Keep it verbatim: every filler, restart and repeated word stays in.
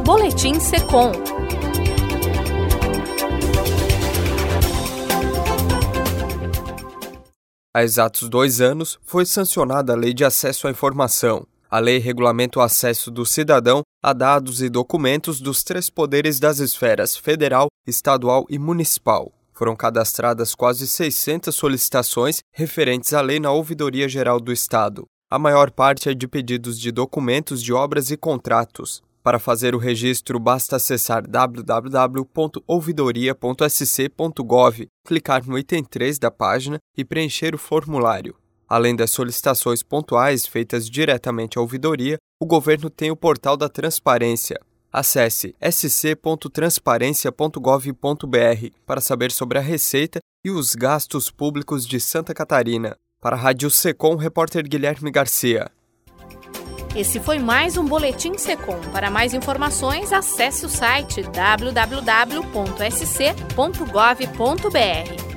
Boletim Secom. Há exatos dois anos, foi sancionada a Lei de Acesso à Informação. A lei regulamenta o acesso do cidadão a dados e documentos dos três poderes das esferas federal, estadual e municipal. Foram cadastradas quase seiscentas solicitações referentes à lei na Ouvidoria Geral do Estado. A maior parte é de pedidos de documentos de obras e contratos. Para fazer o registro, basta acessar w w w ponto ouvidoria ponto s c ponto gov, clicar no item três da página e preencher o formulário. Além das solicitações pontuais feitas diretamente à ouvidoria, o governo tem o portal da transparência. Acesse s c ponto transparência ponto gov ponto b r para saber sobre a receita e os gastos públicos de Santa Catarina. Para a Rádio Secom, repórter Guilherme Garcia. Esse foi mais um Boletim Secom. Para mais informações, acesse o site w w w ponto s c ponto gov ponto b r.